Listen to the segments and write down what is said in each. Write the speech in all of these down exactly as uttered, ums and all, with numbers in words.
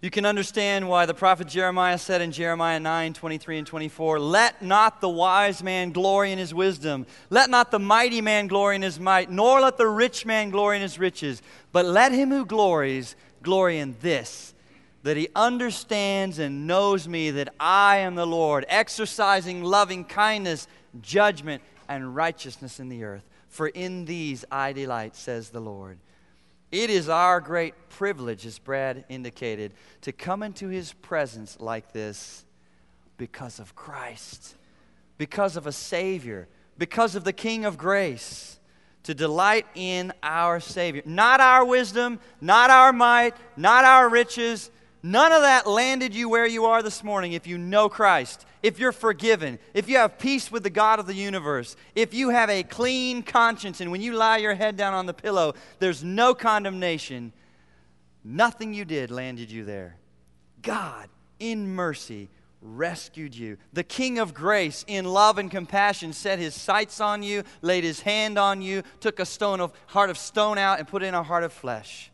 You can understand why the prophet Jeremiah said in Jeremiah nine, twenty-three and twenty-four, "Let not the wise man glory in his wisdom. Let not the mighty man glory in his might, nor let the rich man glory in his riches. But let him who glories, glory in this, that he understands and knows me, that I am the Lord, exercising loving kindness, judgment, and righteousness in the earth. For in these I delight, says the Lord." It is our great privilege, as Brad indicated, to come into His presence like this because of Christ, because of a Savior, because of the King of grace, to delight in our Savior. Not our wisdom, not our might, not our riches. None of that landed you where you are this morning if you know Christ, if you're forgiven, if you have peace with the God of the universe, if you have a clean conscience, and when you lie your head down on the pillow, there's no condemnation. Nothing you did landed you there. God, in mercy, rescued you. The King of grace, in love and compassion, set His sights on you, laid His hand on you, took a stone of heart of stone out and put in a heart of flesh.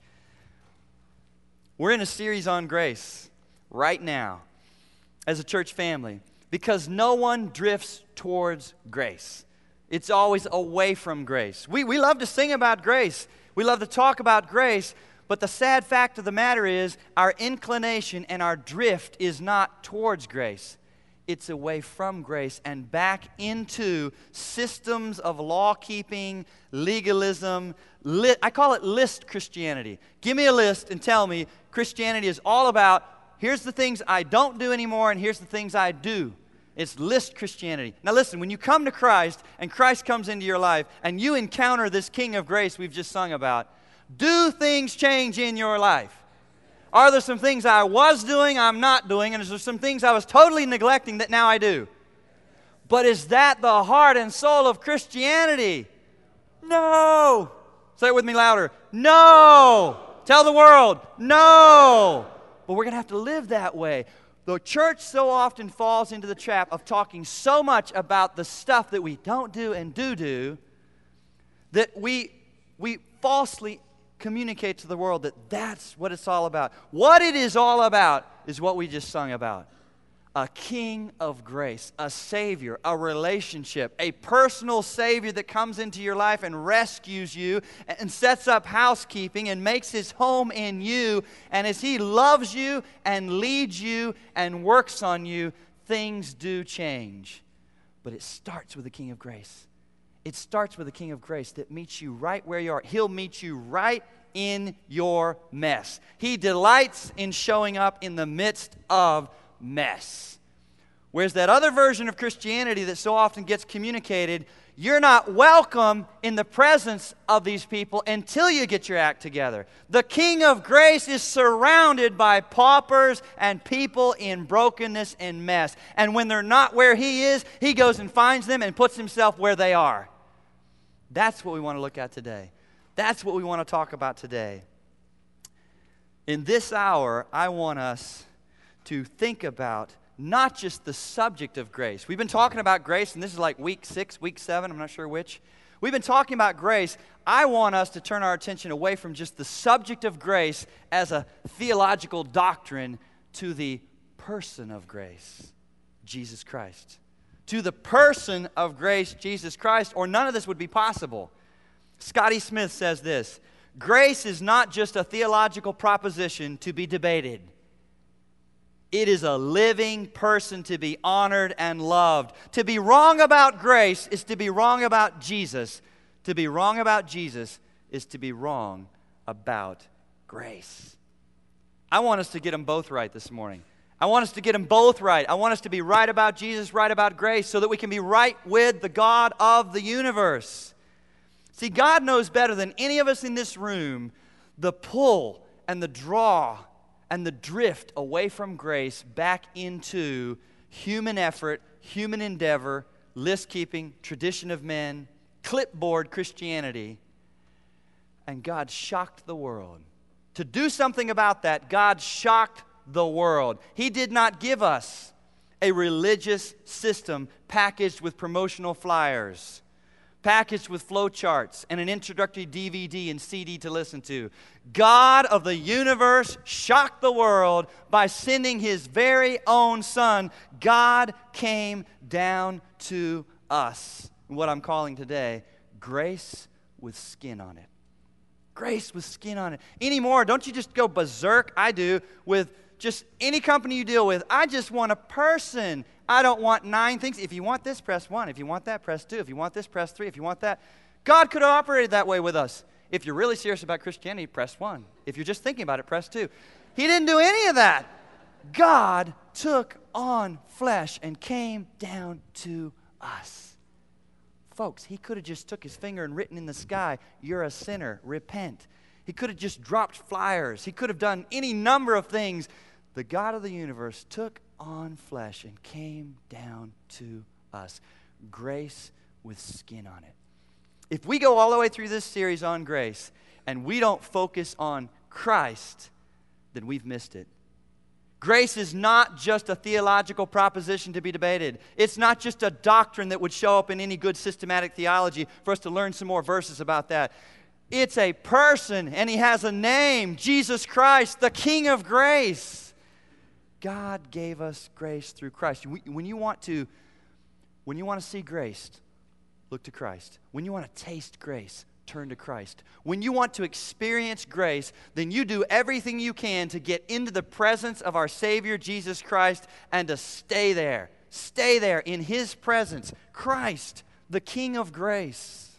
We're in a series on grace right now as a church family because no one drifts towards grace. It's always away from grace. We, we love to sing about grace. We love to talk about grace. But the sad fact of the matter is our inclination and our drift is not towards grace. It's away from grace and back into systems of law-keeping, legalism. Li- I call it list Christianity. Give me a list and tell me Christianity is all about, here's the things I don't do anymore and here's the things I do. It's list Christianity. Now listen, when you come to Christ and Christ comes into your life and you encounter this King of grace we've just sung about, do things change in your life? Are there some things I was doing I'm not doing, and is there some things I was totally neglecting that now I do? But is that the heart and soul of Christianity? No. Say it with me louder. No. Tell the world, no. But we're going to have to live that way. The church so often falls into the trap of talking so much about the stuff that we don't do and do do that we, we falsely communicate to the world that that's what it's all about. What it is all about is what we just sung about. A King of grace, a Savior, a relationship, a personal Savior that comes into your life and rescues you and sets up housekeeping and makes His home in you. And as He loves you and leads you and works on you, things do change. But it starts with the King of grace. It starts with the King of grace that meets you right where you are. He'll meet you right in your mess. He delights in showing up in the midst of mess. Whereas that other version of Christianity that so often gets communicated, you're not welcome in the presence of these people until you get your act together. The King of grace is surrounded by paupers and people in brokenness and mess. And when they're not where He is, He goes and finds them and puts Himself where they are. That's what we want to look at today. That's what we want to talk about today. In this hour, I want us to think about not just the subject of grace. We've been talking about grace, and this is like week six, week seven, I'm not sure which. We've been talking about grace. I want us to turn our attention away from just the subject of grace as a theological doctrine to the person of grace, Jesus Christ. To the person of grace, Jesus Christ, or none of this would be possible. Scotty Smith says this: grace is not just a theological proposition to be debated. It is a living person to be honored and loved. To be wrong about grace is to be wrong about Jesus. To be wrong about Jesus is to be wrong about grace. I want us to get them both right this morning. I want us to get them both right. I want us to be right about Jesus, right about grace, so that we can be right with the God of the universe. See, God knows better than any of us in this room the pull and the draw and the drift away from grace back into human effort, human endeavor, list-keeping, tradition of men, clipboard Christianity. And God shocked the world. To do something about that, God shocked the world. He did not give us a religious system packaged with promotional flyers, packaged with flowcharts and an introductory D V D and C D to listen to. God of the universe shocked the world by sending His very own Son. God came down to us. What I'm calling today, grace with skin on it. Grace with skin on it. Anymore, don't you just go berserk, I do, with just any company you deal with. I just want a person. I don't want nine things. If you want this, press one. If you want that, press two. If you want this, press three. If you want that. God could have operated that way with us. If you're really serious about Christianity, press one. If you're just thinking about it, press two. He didn't do any of that. God took on flesh and came down to us. Folks, He could have just took His finger and written in the sky, "You're a sinner, repent." He could have just dropped flyers. He could have done any number of things. The God of the universe took on flesh and came down to us. Grace with skin on it. If we go all the way through this series on grace and we don't focus on Christ, then we've missed it. Grace is not just a theological proposition to be debated. It's not just a doctrine that would show up in any good systematic theology for us to learn some more verses about that. It's a person, and He has a name, Jesus Christ, the King of grace. God gave us grace through Christ. When you want to, when you want to see grace, look to Christ. When you want to taste grace, turn to Christ. When you want to experience grace, then you do everything you can to get into the presence of our Savior, Jesus Christ, and to stay there. Stay there in His presence. Christ, the King of grace.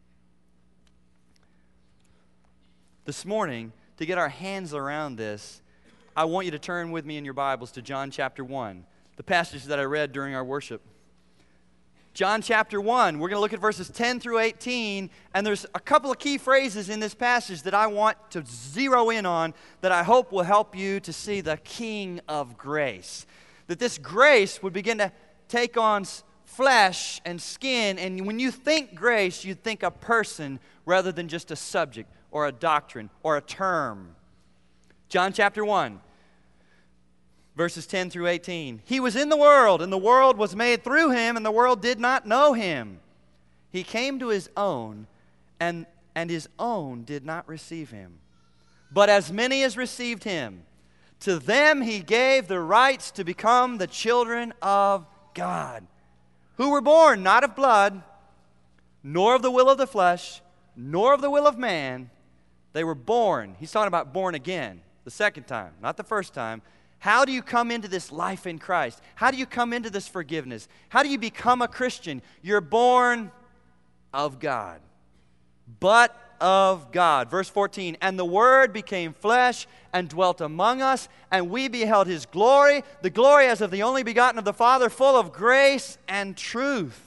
This morning, to get our hands around this, I want you to turn with me in your Bibles to John chapter one, the passage that I read during our worship. John chapter one, we're going to look at verses ten through eighteen, and there's a couple of key phrases in this passage that I want to zero in on that I hope will help you to see the King of grace. That this grace would begin to take on flesh and skin, and when you think grace, you think a person rather than just a subject or a doctrine or a term. John chapter one, verses ten through eighteen. He was in the world, and the world was made through Him, and the world did not know Him. He came to His own, and, and His own did not receive Him. But as many as received Him, to them He gave the rights to become the children of God, who were born not of blood, nor of the will of the flesh, nor of the will of man. They were born. He's talking about born again, the second time, not the first time. How do you come into this life in Christ? How do you come into this forgiveness? How do you become a Christian? You're born of God, but of God. Verse fourteen, and the Word became flesh and dwelt among us, and we beheld His glory, the glory as of the only begotten of the Father, full of grace and truth.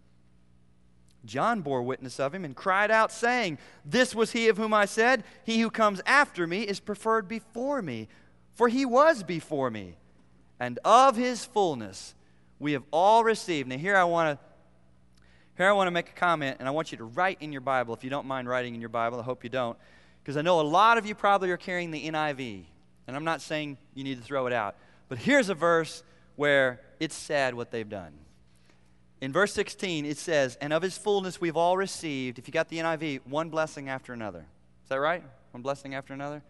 John bore witness of Him and cried out, saying, this was He of whom I said, He who comes after me is preferred before me, for He was before me. And of His fullness we have all received. Now here I want to here I want to make a comment, and I want you to write in your Bible, if you don't mind writing in your Bible. I hope you don't, because I know a lot of you probably are carrying the N I V, and I'm not saying you need to throw it out. But here's a verse where it's sad what they've done. In verse sixteen, it says, and of His fullness we've all received, if you got the N I V, one blessing after another. Is that right? One blessing after another?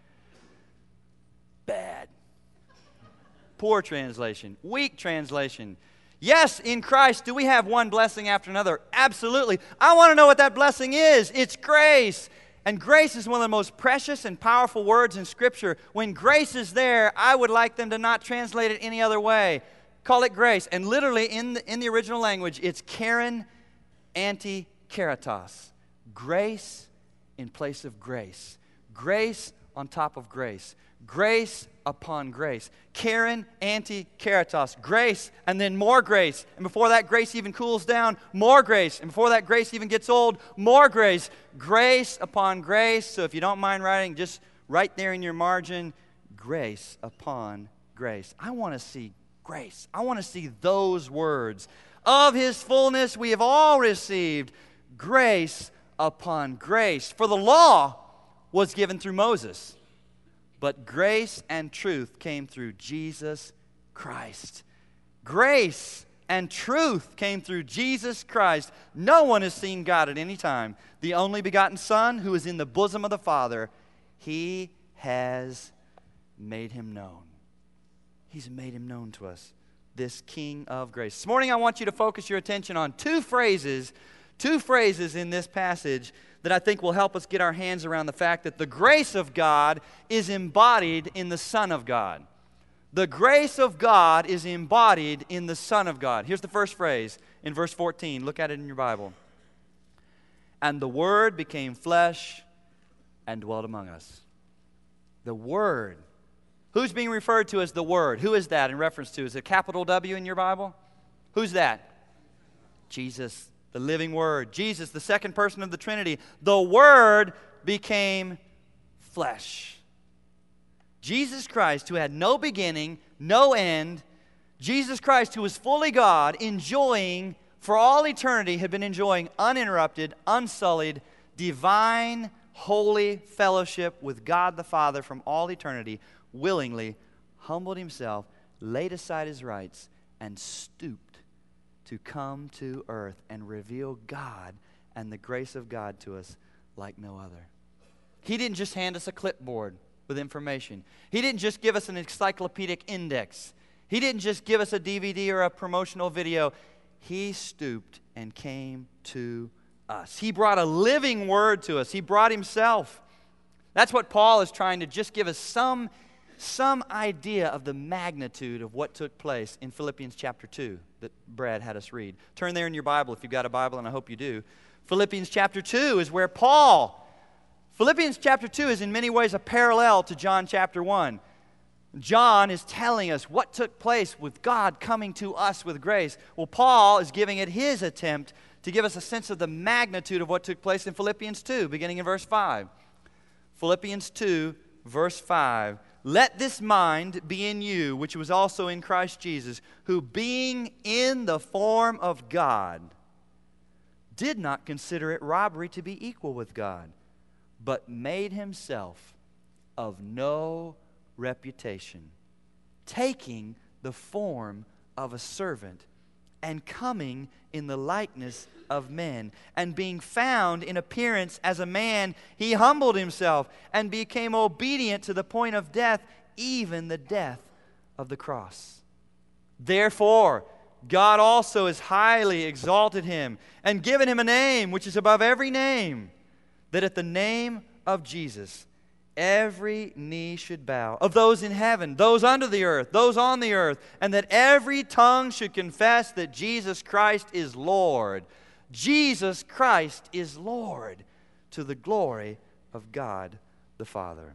Bad. Poor translation. Weak translation. Yes, in Christ, do we have one blessing after another? Absolutely. I want to know what that blessing is. It's grace. And grace is one of the most precious and powerful words in Scripture. When grace is there, I would like them to not translate it any other way. Call it grace. And literally, in the, in the original language, it's karen anti keratos. Grace in place of grace. Grace on top of grace. Grace upon grace. Karen anti keratos. Grace and then more grace. And before that grace even cools down, more grace. And before that grace even gets old, more grace. Grace upon grace. So if you don't mind writing, just right there in your margin, grace upon grace. I want to see grace. I want to see those words. Of His fullness we have all received grace upon grace. For the law was given through Moses, but grace and truth came through Jesus Christ. Grace and truth came through Jesus Christ. No one has seen God at any time. The only begotten Son, who is in the bosom of the Father, He has made Him known. He's made Him known to us, this King of grace. This morning I want you to focus your attention on two phrases, two phrases in this passage that I think will help us get our hands around the fact that the grace of God is embodied in the Son of God. The grace of God is embodied in the Son of God. Here's the first phrase in verse fourteen. Look at it in your Bible. And the Word became flesh and dwelt among us. The Word. Who's being referred to as the Word? Who is that in reference to? Is it a capital W in your Bible? Who's that? Jesus, the living Word. Jesus, the second person of the Trinity. The Word became flesh. Jesus Christ, who had no beginning, no end, Jesus Christ, who was fully God, enjoying for all eternity, had been enjoying uninterrupted, unsullied, divine, holy fellowship with God the Father from all eternity, willingly humbled Himself, laid aside His rights, and stooped to come to earth and reveal God and the grace of God to us like no other. He didn't just hand us a clipboard with information. He didn't just give us an encyclopedic index. He didn't just give us a D V D or a promotional video. He stooped and came to us. He brought a living Word to us. He brought Himself. That's what Paul is trying to just give us some, some idea of the magnitude of what took place in Philippians chapter two that Brad had us read. Turn there in your Bible if you've got a Bible, and I hope you do. Philippians chapter two is where Paul Philippians chapter two is in many ways a parallel to John chapter one. John is telling us what took place with God coming to us with grace. Well, Paul is giving it his attempt to give us a sense of the magnitude of what took place in Philippians two, beginning in verse five. Philippians two, verse five. Let this mind be in you, which was also in Christ Jesus, who being in the form of God, did not consider it robbery to be equal with God, but made Himself of no reputation, taking the form of a servant, and coming in the likeness of men. And being found in appearance as a man, He humbled Himself and became obedient to the point of death, even the death of the cross. Therefore, God also has highly exalted Him and given Him a name which is above every name, that at the name of Jesus every knee should bow, of those in heaven, those under the earth, those on the earth, and that every tongue should confess that Jesus Christ is Lord. Jesus Christ is Lord, to the glory of God the Father.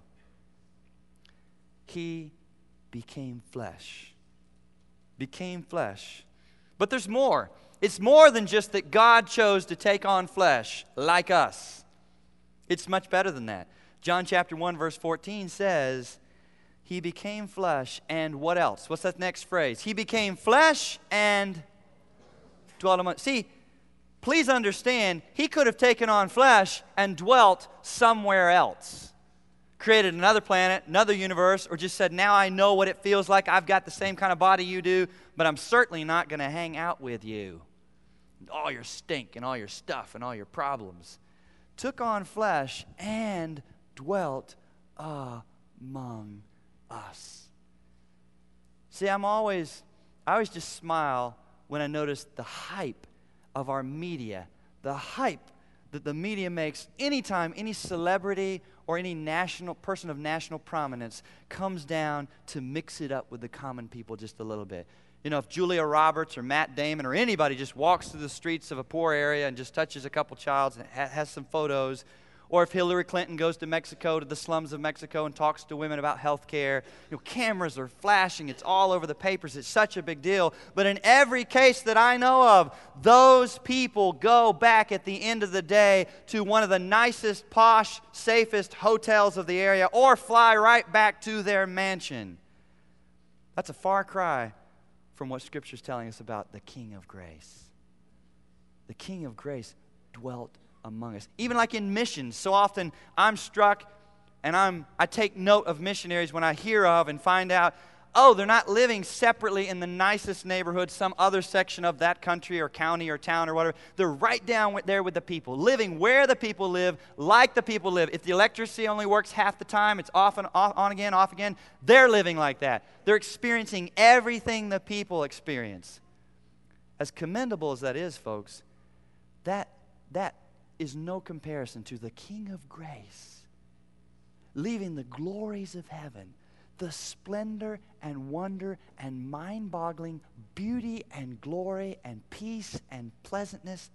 He became flesh. Became flesh. But there's more. It's more than just that God chose to take on flesh like us. It's much better than that. John chapter one verse fourteen says, He became flesh and what else? What's that next phrase? He became flesh and dwelt among. See, please understand, He could have taken on flesh and dwelt somewhere else. Created another planet, another universe, or just said, now I know what it feels like. I've got the same kind of body you do, but I'm certainly not going to hang out with you. All your stink and all your stuff and all your problems. Took on flesh and dwelt among us. See, I'm always, I always just smile when I notice the hype of our media, the hype that the media makes anytime any celebrity or any national person of national prominence comes down to mix it up with the common people just a little bit. You know, if Julia Roberts or Matt Damon or anybody just walks through the streets of a poor area and just touches a couple childs and ha- has some photos, or if Hillary Clinton goes to Mexico, to the slums of Mexico, and talks to women about health care, you know, cameras are flashing. It's all over the papers. It's such a big deal. But in every case that I know of, those people go back at the end of the day to one of the nicest, posh, safest hotels of the area, or fly right back to their mansion. That's a far cry from what Scripture's telling us about the King of grace. The King of grace dwelt among us. Even like in missions, so often I'm struck and I'm, I take note of missionaries when I hear of and find out, Oh, they're not living separately in the nicest neighborhood, some other section of that country or county or town or whatever. They're right down with, there with the people, living where the people live, like the people live. If the electricity only works half the time, it's off and off, on again, off again, they're living like that. They're experiencing everything the people experience. As commendable as that is, folks, that, that is no comparison to the King of grace, leaving the glories of heaven, the splendor and wonder and mind-boggling beauty and glory and peace and pleasantness,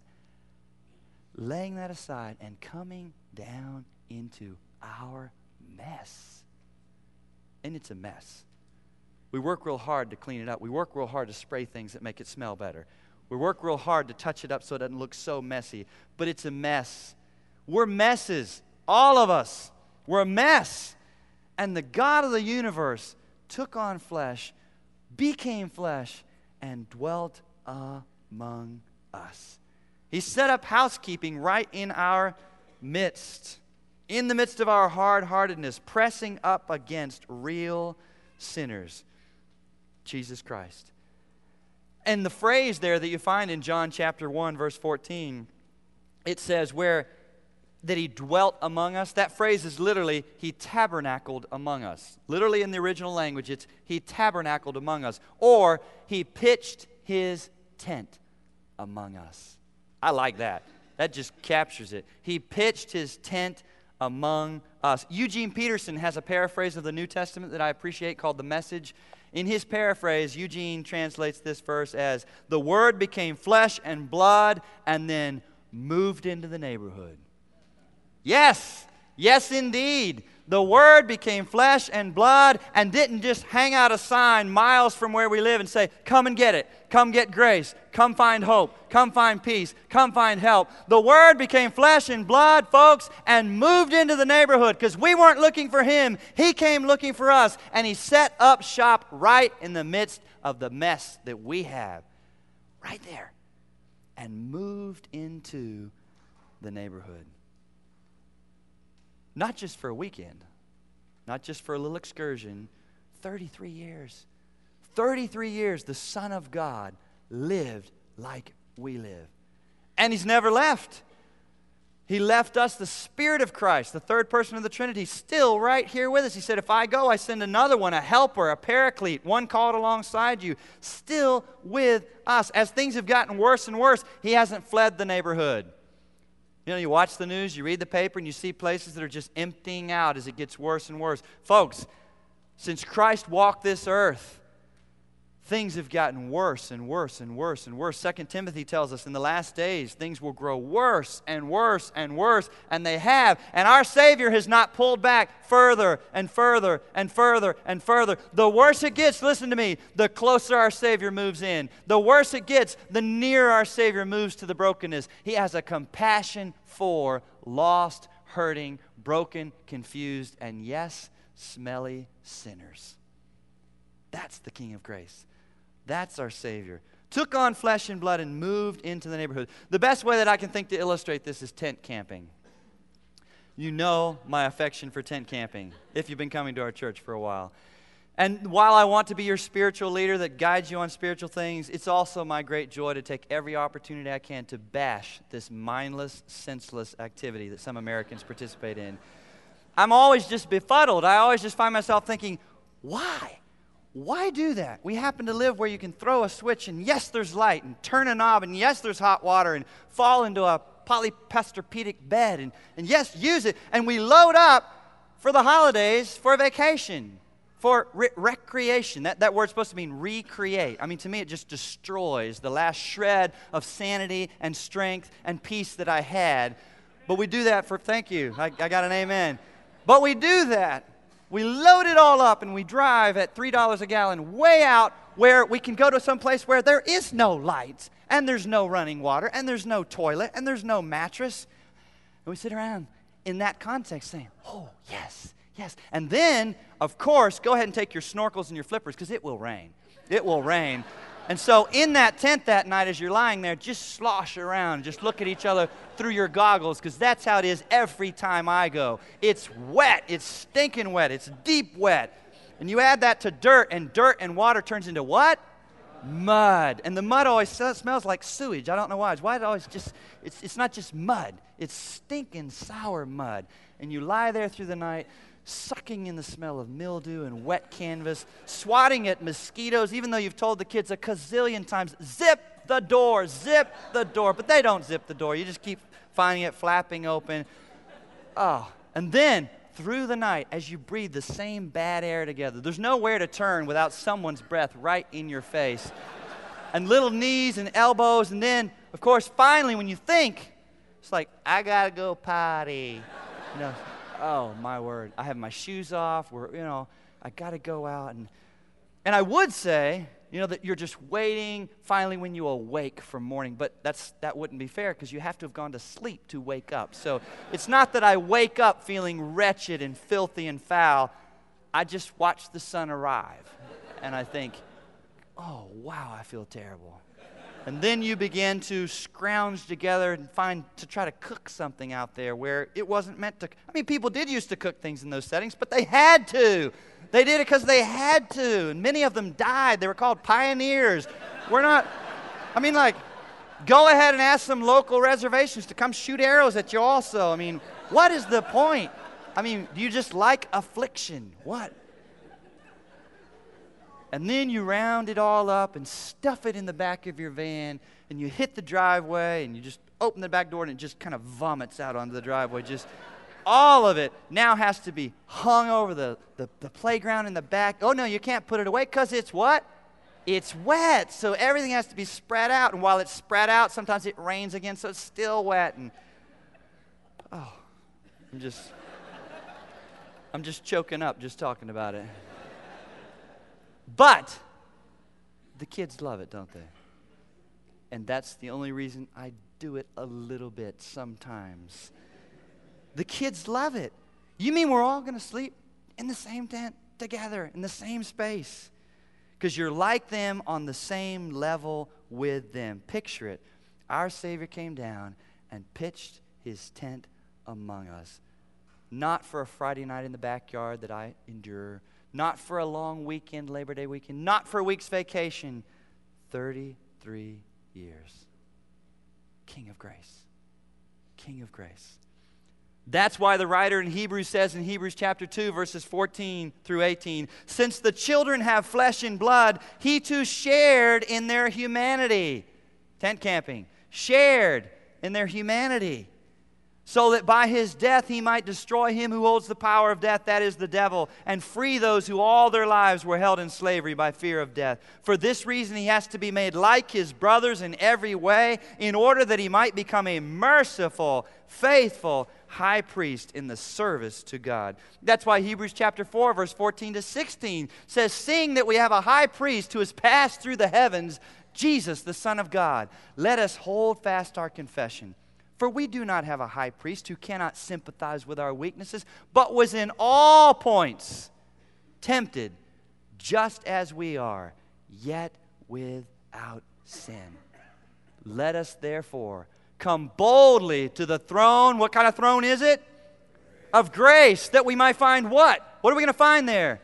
laying that aside and coming down into our mess. And it's a mess. We work real hard to clean it up. We work real hard to spray things that make it smell better. We work real hard to touch it up so it doesn't look so messy. But it's a mess. We're messes. All of us. We're a mess. And the God of the universe took on flesh, became flesh, and dwelt among us. He set up housekeeping right in our midst, in the midst of our hard-heartedness, pressing up against real sinners, Jesus Christ. And the phrase there that you find in John chapter one, verse fourteen, it says where that he dwelt among us. That phrase is literally, he tabernacled among us. Literally in the original language, it's he tabernacled among us. Or he pitched his tent among us. I like that. That just captures it. He pitched his tent among us. Eugene Peterson has a paraphrase of the New Testament that I appreciate called The Message. In his paraphrase, Eugene translates this verse as, the Word became flesh and blood and then moved into the neighborhood. Yes, yes indeed. The Word became flesh and blood and didn't just hang out a sign miles from where we live and say, come and get it. Come get grace. Come find hope. Come find peace. Come find help. The Word became flesh and blood, folks, and moved into the neighborhood because we weren't looking for Him. He came looking for us, and He set up shop right in the midst of the mess that we have, right there, and moved into the neighborhood. Not just for a weekend, not just for a little excursion, thirty-three years. thirty-three years the Son of God lived like we live. And He's never left. He left us the Spirit of Christ, the third person of the Trinity, still right here with us. He said, if I go, I send another one, a helper, a paraclete, one called alongside you, still with us. As things have gotten worse and worse, He hasn't fled the neighborhood. You know, you watch the news, you read the paper, and you see places that are just emptying out as it gets worse and worse. Folks, since Christ walked this earth, things have gotten worse and worse and worse and worse. Second Timothy tells us in the last days, things will grow worse and worse and worse, and they have. And our Savior has not pulled back further and further and further and further. The worse it gets, listen to me, the closer our Savior moves in. The worse it gets, the nearer our Savior moves to the brokenness. He has a compassion for lost, hurting, broken, confused, and yes, smelly sinners. That's the King of grace. That's our Savior. Took on flesh and blood and moved into the neighborhood. The best way that I can think to illustrate this is tent camping. You know my affection for tent camping, if you've been coming to our church for a while. And while I want to be your spiritual leader that guides you on spiritual things, it's also my great joy to take every opportunity I can to bash this mindless, senseless activity that some Americans participate in. I'm always just befuddled. I always just find myself thinking, why? Why do that? We happen to live where you can throw a switch and yes, there's light, and turn a knob and yes, there's hot water, and fall into a polypestropedic bed and, and yes, use it. And we load up for the holidays for vacation, for re- recreation. That, that word's supposed to mean recreate. I mean, to me, it just destroys the last shred of sanity and strength and peace that I had. But we do that for, thank you, I, I got an amen. But we do that. We load it all up and we drive at three dollars a gallon way out where we can go to some place where there is no lights and there's no running water and there's no toilet and there's no mattress. And we sit around in that context saying, oh, yes, yes. And then, of course, go ahead and take your snorkels and your flippers because it will rain. It will rain. And so in that tent that night as you're lying there, just slosh around, just look at each other through your goggles because that's how it is every time I go. It's wet. It's stinking wet. It's deep wet. And you add that to dirt, and dirt and water turns into what? Mud. And the mud always smells like sewage. I don't know why. It's why it always just, it's, it's not just mud. It's stinking sour mud. And you lie there through the night, sucking in the smell of mildew and wet canvas, swatting at mosquitoes, even though you've told the kids a gazillion times, zip the door, zip the door. But they don't zip the door. You just keep finding it flapping open. Oh, and then through the night, as you breathe the same bad air together, there's nowhere to turn without someone's breath right in your face. And little knees and elbows, and then, of course, finally, when you think, it's like, I gotta go potty. You know, oh, my word. I have my shoes off. We're, you know, I gotta go out. And, and I would say, you know, that you're just waiting finally when you awake from morning. But that's that wouldn't be fair because you have to have gone to sleep to wake up. So it's not that I wake up feeling wretched and filthy and foul. I just watch the sun arrive. And I think, oh, wow, I feel terrible. And then you begin to scrounge together and find to try to cook something out there where it wasn't meant to. I mean, people did used to cook things in those settings, but they had to. They did it because they had to, and many of them died. They were called pioneers. We're not, I mean, like, go ahead and ask some local reservations to come shoot arrows at you also. I mean, what is the point? I mean, do you just like affliction? What? And then you round it all up and stuff it in the back of your van, and you hit the driveway, and you just open the back door, and it just kind of vomits out onto the driveway. Just all of it now has to be hung over the, the, the playground in the back. Oh, no, you can't put it away because it's what? It's wet. So everything has to be spread out. And while it's spread out, sometimes it rains again, so it's still wet. And, oh, I'm just, I'm just choking up just talking about it. But the kids love it, don't they? And that's the only reason I do it a little bit sometimes. The kids love it. You mean we're all going to sleep in the same tent together, in the same space? Because you're like them on the same level with them. Picture it. Our Savior came down and pitched his tent among us. Not for a Friday night in the backyard that I endure. Not for a long weekend, Labor Day weekend. Not for a week's vacation. thirty-three years. King of grace. King of grace. That's why the writer in Hebrews says in Hebrews chapter two, verses fourteen through eighteen, since the children have flesh and blood, he too shared in their humanity. Tent camping. Shared in their humanity. So that by his death he might destroy him who holds the power of death, that is the devil, and free those who all their lives were held in slavery by fear of death. For this reason he has to be made like his brothers in every way, in order that he might become a merciful, faithful high priest in the service to God. That's why Hebrews chapter four, verse fourteen to sixteen says, seeing that we have a high priest who has passed through the heavens, Jesus, the Son of God, let us hold fast our confession. For we do not have a high priest who cannot sympathize with our weaknesses, but was in all points tempted, just as we are, yet without sin. Let us therefore come boldly to the throne. What kind of throne is it? Of grace, that we might find what? What are we going to find there?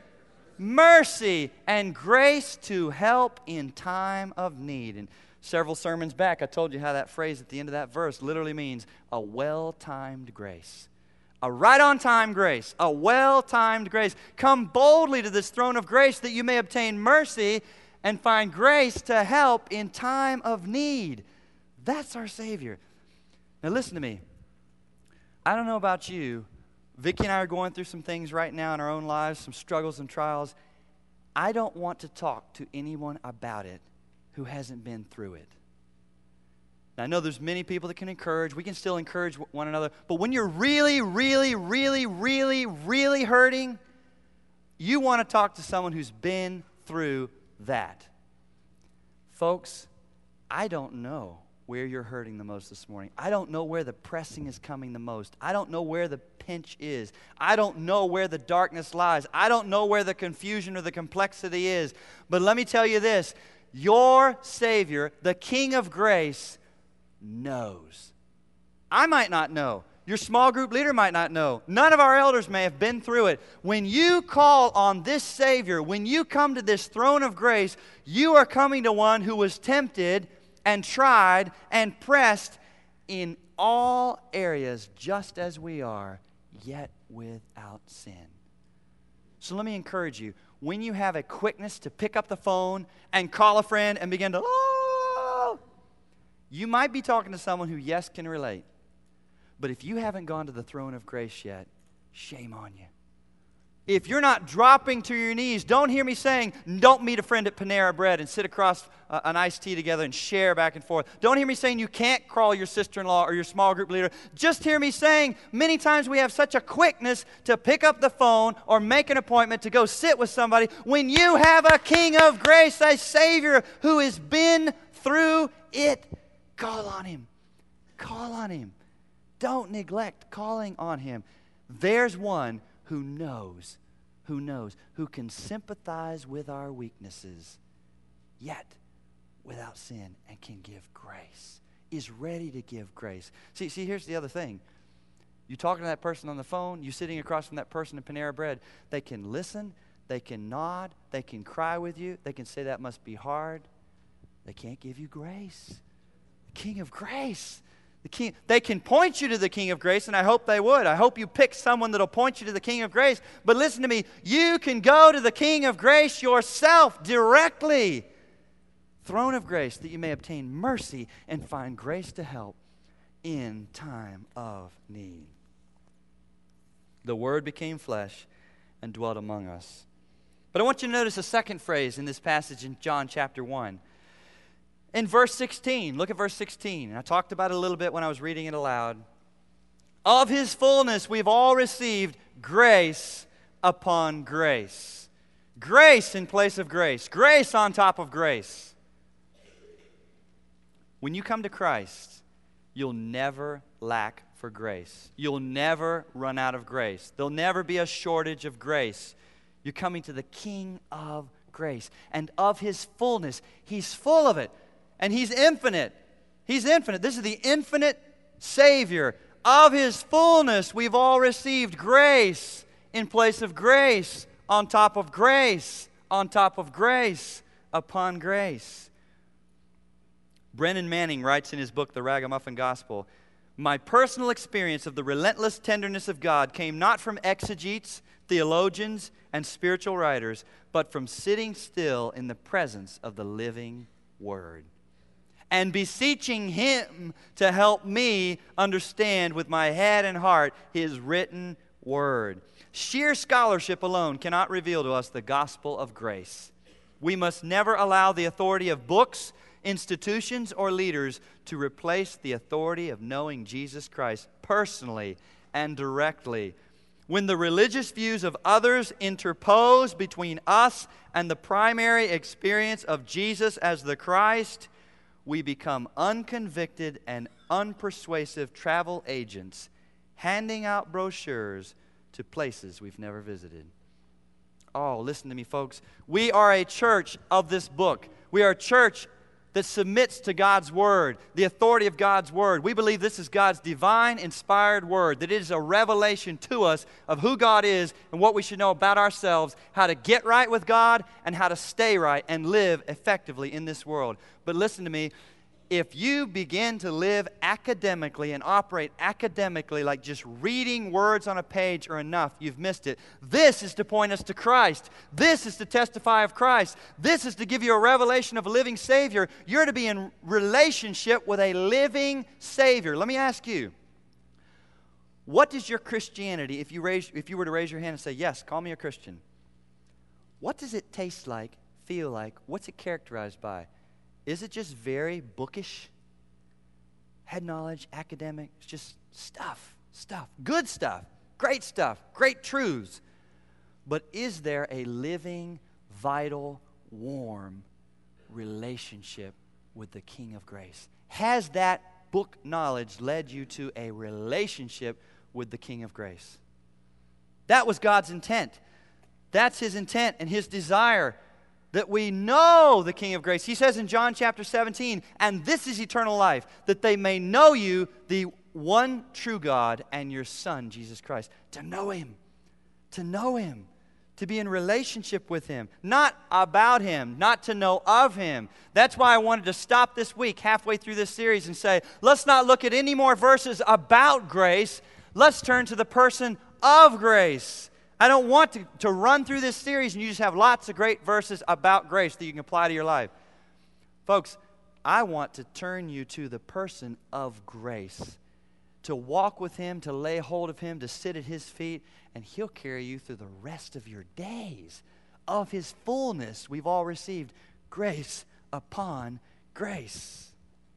Mercy and grace to help in time of need. And several sermons back, I told you how that phrase at the end of that verse literally means a well-timed grace. A right-on-time grace. A well-timed grace. Come boldly to this throne of grace that you may obtain mercy and find grace to help in time of need. That's our Savior. Now listen to me. I don't know about you. Vicki and I are going through some things right now in our own lives, some struggles and trials. I don't want to talk to anyone about it who hasn't been through it. Now, I know there's many people that can encourage. We can still encourage one another. But when you're really, really, really, really, really hurting, you want to talk to someone who's been through that. Folks, I don't know where you're hurting the most this morning. I don't know where the pressing is coming the most. I don't know where the pinch is. I don't know where the darkness lies. I don't know where the confusion or the complexity is. But let me tell you this. Your Savior, the King of grace, knows. I might not know. Your small group leader might not know. None of our elders may have been through it. When you call on this Savior, when you come to this throne of grace, you are coming to one who was tempted and tried and pressed in all areas just as we are, yet without sin. So let me encourage you. When you have a quickness to pick up the phone and call a friend and begin to, oh, you might be talking to someone who, yes, can relate. But if you haven't gone to the throne of grace yet, shame on you. If you're not dropping to your knees, don't hear me saying, don't meet a friend at Panera Bread and sit across uh, an iced tea together and share back and forth. Don't hear me saying you can't call your sister-in-law or your small group leader. Just hear me saying many times we have such a quickness to pick up the phone or make an appointment to go sit with somebody when you have a King of grace, a Savior who has been through it. Call on Him. Call on Him. Don't neglect calling on Him. There's one who knows, who knows, who can sympathize with our weaknesses, yet without sin, and can give grace, is ready to give grace. See, see, here's the other thing. You talking to that person on the phone, you sitting across from that person at Panera Bread, they can listen, they can nod, they can cry with you, they can say that must be hard. They can't give you grace. The King of grace. The King, they can point you to the King of grace, and I hope they would. I hope you pick someone that will point you to the King of grace. But listen to me, you can go to the King of grace yourself directly. Throne of grace, that you may obtain mercy and find grace to help in time of need. The Word became flesh and dwelt among us. But I want you to notice a second phrase in this passage in John chapter one. In verse sixteen, look at verse sixteen. I talked about it a little bit when I was reading it aloud. Of His fullness we've all received grace upon grace. Grace in place of grace. Grace on top of grace. When you come to Christ, you'll never lack for grace. You'll never run out of grace. There'll never be a shortage of grace. You're coming to the King of grace. And of His fullness, He's full of it. And He's infinite. He's infinite. This is the infinite Savior. Of His fullness, we've all received grace in place of grace, on top of grace, on top of grace, upon grace. Brennan Manning writes in his book, The Ragamuffin Gospel, my personal experience of the relentless tenderness of God came not from exegetes, theologians, and spiritual writers, but from sitting still in the presence of the living Word and beseeching Him to help me understand with my head and heart His written Word. Sheer scholarship alone cannot reveal to us the gospel of grace. We must never allow the authority of books, institutions, or leaders to replace the authority of knowing Jesus Christ personally and directly. When the religious views of others interpose between us and the primary experience of Jesus as the Christ, we become unconvicted and unpersuasive travel agents, handing out brochures to places we've never visited. Oh, listen to me, folks. We are a church of this book. We are a church that submits to God's Word, the authority of God's Word. We believe this is God's divine, inspired Word, that it is a revelation to us of who God is and what we should know about ourselves, how to get right with God, and how to stay right and live effectively in this world. But listen to me, if you begin to live academically and operate academically like just reading words on a page are enough, you've missed it. This is to point us to Christ. This is to testify of Christ. This is to give you a revelation of a living Savior. You're to be in relationship with a living Savior. Let me ask you, what does your Christianity, if you, raise, if you were to raise your hand and say, yes, call me a Christian, what does it taste like, feel like? What's it characterized by? Is it just very bookish? Head knowledge, academic, it's just stuff, stuff, good stuff, great stuff, great truths. But is there a living, vital, warm relationship with the King of grace? Has that book knowledge led you to a relationship with the King of grace? That was God's intent. That's His intent and His desire, that we know the King of grace. He says in John chapter seventeen, and this is eternal life, that they may know you, the one true God and your Son, Jesus Christ. To know Him. To know Him. To be in relationship with Him. Not about Him. Not to know of Him. That's why I wanted to stop this week, halfway through this series, and say, let's not look at any more verses about grace. Let's turn to the person of grace. I don't want to, to run through this series and you just have lots of great verses about grace that you can apply to your life. Folks, I want to turn you to the person of grace. To walk with Him, to lay hold of Him, to sit at His feet, and He'll carry you through the rest of your days. Of His fullness, we've all received grace upon grace.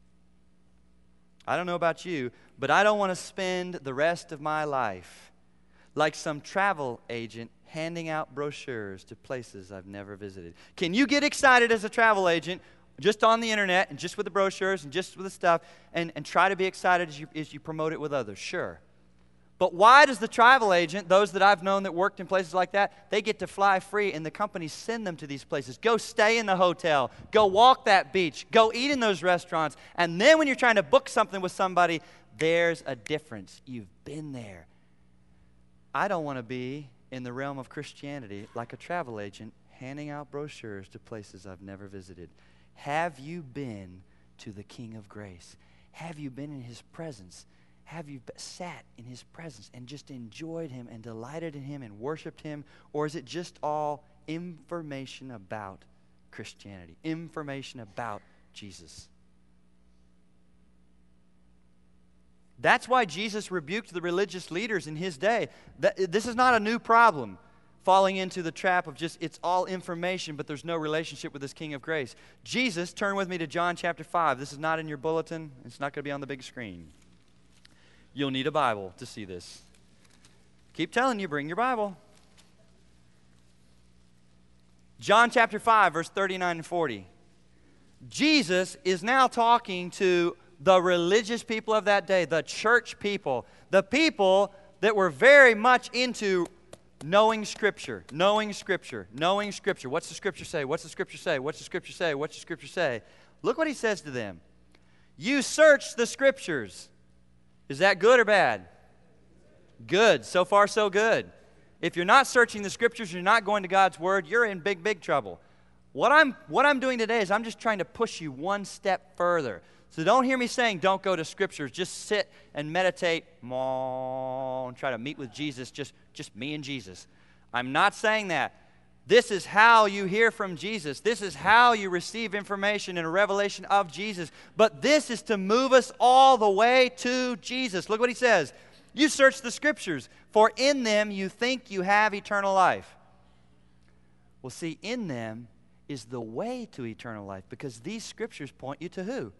I don't know about you, but I don't want to spend the rest of my life like some travel agent handing out brochures to places I've never visited. Can you get excited as a travel agent just on the internet and just with the brochures and just with the stuff and, and try to be excited as you, as you promote it with others? Sure. But why does the travel agent, those that I've known that worked in places like that, they get to fly free and the companies send them to these places? Go stay in the hotel. Go walk that beach. Go eat in those restaurants. And then when you're trying to book something with somebody, there's a difference. You've been there. I don't want to be in the realm of Christianity like a travel agent handing out brochures to places I've never visited. Have you been to the King of Grace? Have you been in His presence? Have you sat in His presence and just enjoyed Him and delighted in Him and worshiped Him? Or is it just all information about Christianity, information about Jesus? That's why Jesus rebuked the religious leaders in His day. That, this is not a new problem, falling into the trap of just it's all information, but there's no relationship with this King of Grace. Jesus, turn with me to John chapter five. This is not in your bulletin. It's not going to be on the big screen. You'll need a Bible to see this. Keep telling you, bring your Bible. John chapter five, verse thirty-nine and forty. Jesus is now talking to the religious people of that day, the church people, the people that were very much into knowing Scripture, knowing Scripture, knowing Scripture. What's the Scripture say? What's the Scripture say? What's the Scripture say? What's the Scripture say? Look what He says to them. You search the Scriptures. Is that good or bad? Good. So far, so good. If you're not searching the Scriptures, you're not going to God's Word, you're in big, big trouble. What I'm, what I'm doing today is I'm just trying to push you one step further. So don't hear me saying don't go to Scriptures. Just sit and meditate and try to meet with Jesus, just, just me and Jesus. I'm not saying that. This is how you hear from Jesus. This is how you receive information and a revelation of Jesus. But this is to move us all the way to Jesus. Look what He says. You search the Scriptures, for in them you think you have eternal life. Well, see, in them is the way to eternal life, because these Scriptures point you to who?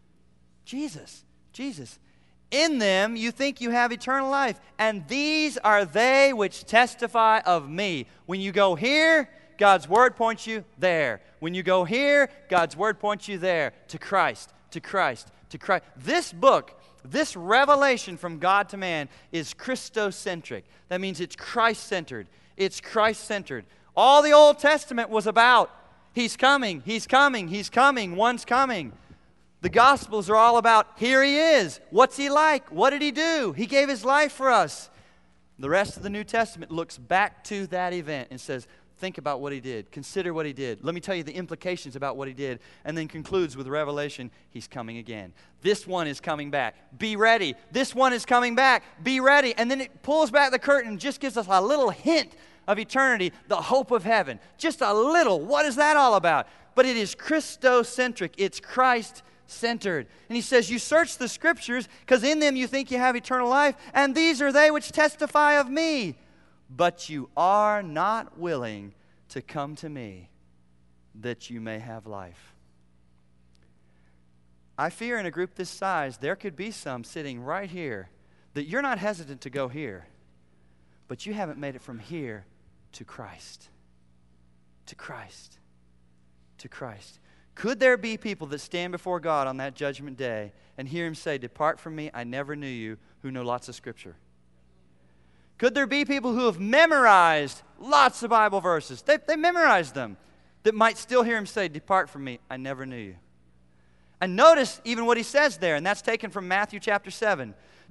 Jesus. Jesus. In them you think you have eternal life, and these are they which testify of me. When you go here, God's Word points you there. When you go here, God's Word points you there. To Christ, to Christ, to Christ. This book, this revelation from God to man is Christocentric. That means it's Christ-centered. It's Christ-centered. All the Old Testament was about He's coming, He's coming, He's coming, one's coming. The Gospels are all about, here He is. What's He like? What did He do? He gave His life for us. The rest of the New Testament looks back to that event and says, think about what He did. Consider what He did. Let me tell you the implications about what He did. And then concludes with Revelation, He's coming again. This one is coming back. Be ready. This one is coming back. Be ready. And then it pulls back the curtain and just gives us a little hint of eternity, the hope of heaven. Just a little. What is that all about? But it is Christocentric. It's Christ centered. And He says, you search the Scriptures because in them you think you have eternal life, and these are they which testify of me. But you are not willing to come to me that you may have life. I fear in a group this size, there could be some sitting right here that you're not hesitant to go here, but you haven't made it from here to Christ. To Christ. To Christ. Could there be people that stand before God on that judgment day and hear Him say, depart from me, I never knew you, who know lots of Scripture? Could there be people who have memorized lots of Bible verses, they, they memorized them, that might still hear Him say, depart from me, I never knew you? And notice even what He says there, and that's taken from Matthew chapter seven.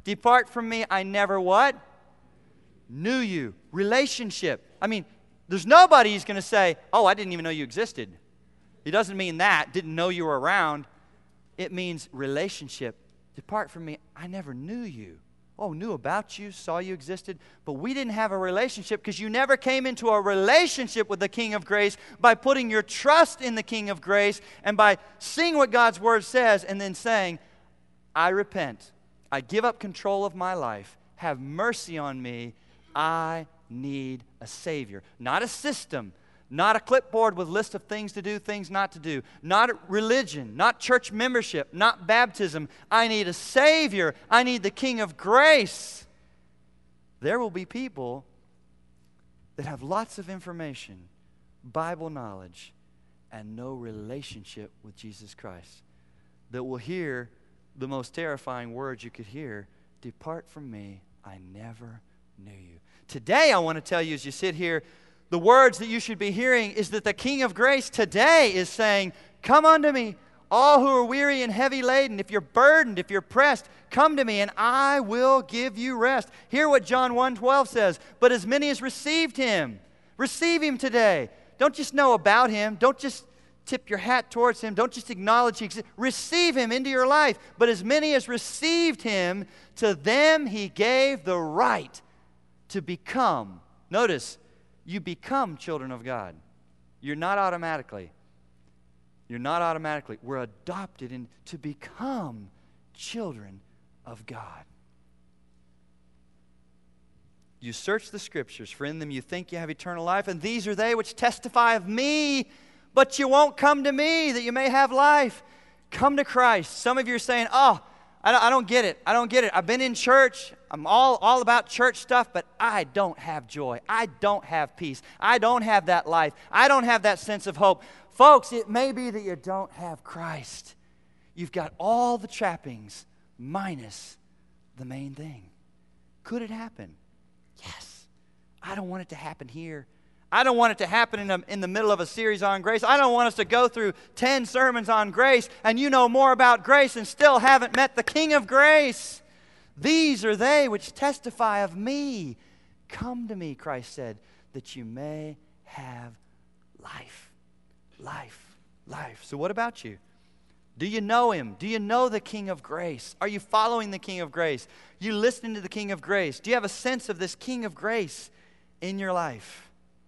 Depart from me, I never what? Knew you. Relationship. I mean, there's nobody who's going to say, oh, I didn't even know you existed. It doesn't mean that, didn't know you were around. It means relationship. Depart from me, I never knew you. Oh, knew about you, saw you existed, but we didn't have a relationship because you never came into a relationship with the King of Grace by putting your trust in the King of Grace and by seeing what God's Word says and then saying, I repent. I give up control of my life. Have mercy on me. I need a Savior. Not a system, not a clipboard with a list of things to do, things not to do. Not religion, not church membership, not baptism. I need a Savior. I need the King of Grace. There will be people that have lots of information, Bible knowledge, and no relationship with Jesus Christ, that will hear the most terrifying words you could hear, depart from me, I never knew you. Today, I want to tell you as you sit here, the words that you should be hearing is that the King of Grace today is saying, come unto me, all who are weary and heavy laden. If you're burdened, if you're pressed, come to me and I will give you rest. Hear what John one twelve says, but as many as received him, receive him today. Don't just know about him. Don't just tip your hat towards him. Don't just acknowledge he exists. Receive him into your life. But as many as received him, to them he gave the right to become. Notice, you become children of God. You're not automatically. You're not automatically. We're adopted in, to become children of God. You search the Scriptures, for in them you think you have eternal life, and these are they which testify of me, but you won't come to me that you may have life. Come to Christ. Some of you are saying, oh, I don't, I don't get it. I don't get it. I've been in church. I'm all, all about church stuff, but I don't have joy. I don't have peace. I don't have that life. I don't have that sense of hope. Folks, it may be that you don't have Christ. You've got all the trappings minus the main thing. Could it happen? Yes. I don't want it to happen here. I don't want it to happen in, a, in the middle of a series on grace. I don't want us to go through ten sermons on grace and you know more about grace and still haven't met the King of Grace. These are they which testify of me. Come to me, Christ said, that you may have life. Life. Life. So what about you? Do you know him? Do you know the King of Grace? Are you following the King of Grace? You listening to the King of Grace? Do you have a sense of this King of Grace in your life?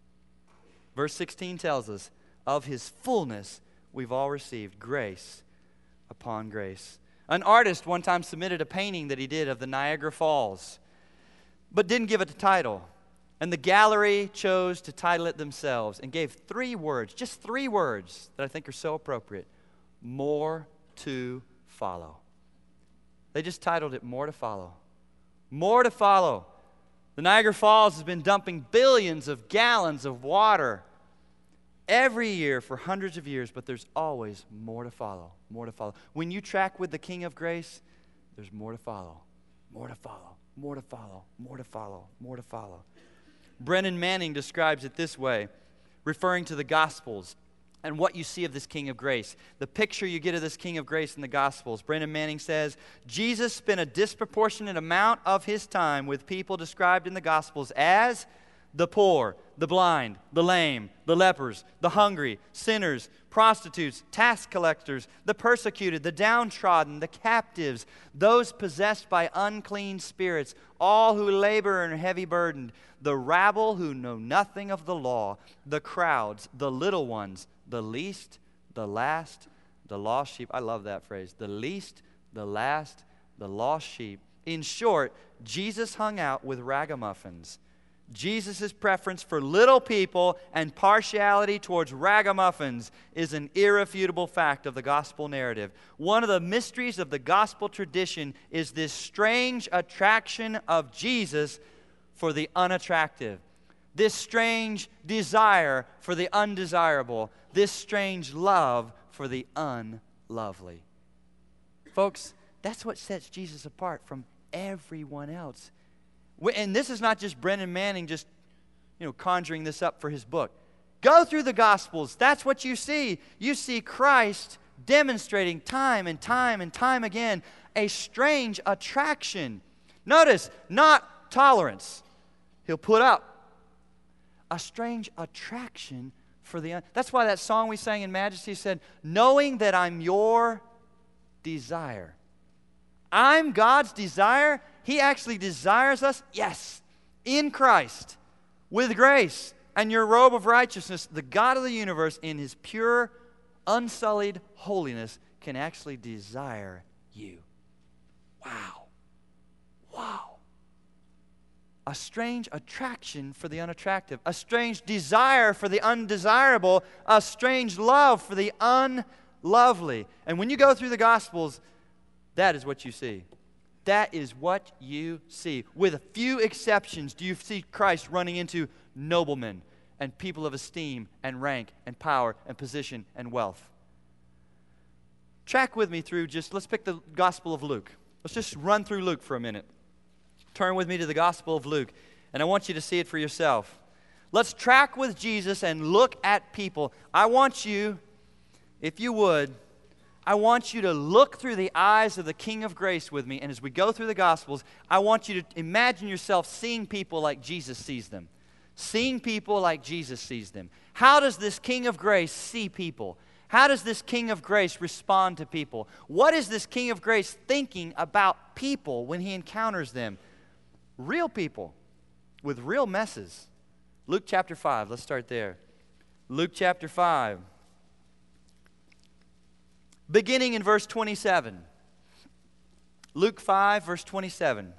Verse sixteen tells us, of his fullness we've all received grace upon grace. An artist one time submitted a painting that he did of the Niagara Falls, but didn't give it a title. And the gallery chose to title it themselves and gave three words, just three words that I think are so appropriate. More to follow. They just titled it More to Follow. More to follow. The Niagara Falls has been dumping billions of gallons of water every year for hundreds of years, but there's always more to follow, more to follow. When you track with the King of Grace, there's more to follow, more to follow, more to follow, more to follow, more to follow. Brennan Manning describes it this way, referring to the Gospels and what you see of this King of Grace. The picture you get of this King of Grace in the Gospels. Brennan Manning says, Jesus spent a disproportionate amount of his time with people described in the Gospels as the poor, the blind, the lame, the lepers, the hungry, sinners, prostitutes, tax collectors, the persecuted, the downtrodden, the captives, those possessed by unclean spirits, all who labor and are heavy burdened, the rabble who know nothing of the law, the crowds, the little ones, the least, the last, the lost sheep. I love that phrase. The least, the last, the lost sheep. In short, Jesus hung out with ragamuffins. Jesus' preference for little people and partiality towards ragamuffins is an irrefutable fact of the gospel narrative. One of the mysteries of the gospel tradition is this strange attraction of Jesus for the unattractive. This strange desire for the undesirable. This strange love for the unlovely. Folks, that's what sets Jesus apart from everyone else. And this is not just Brennan Manning just, you know, conjuring this up for his book. Go through the Gospels. That's what you see. You see Christ demonstrating time and time and time again a strange attraction Notice, not tolerance. He'll put up a strange attraction for the un- That's why that song we sang in Majesty said, knowing that I'm your desire. I'm God's desire. He actually desires us, yes, in Christ, with grace and your robe of righteousness. The God of the universe, in His pure, unsullied holiness, can actually desire you. Wow. Wow. A strange attraction for the unattractive, a strange desire for the undesirable, a strange love for the unlovely. And when you go through the Gospels, that is what you see. That is what you see. With a few exceptions, do you see Christ running into noblemen and people of esteem and rank and power and position and wealth. Track with me through just, let's pick the Gospel of Luke. Let's just run through Luke for a minute. Turn with me to the Gospel of Luke, and I want you to see it for yourself. Let's track with Jesus and look at people. I want you, if you would, I want you to look through the eyes of the King of Grace with me, and as we go through the Gospels, I want you to imagine yourself seeing people like Jesus sees them. Seeing people like Jesus sees them. How does this King of Grace see people? How does this King of Grace respond to people? What is this King of Grace thinking about people when He encounters them? Real people with real messes. Luke chapter five, let's start there. Luke chapter five. Beginning in verse twenty-seven. Luke five, verse twenty-seven.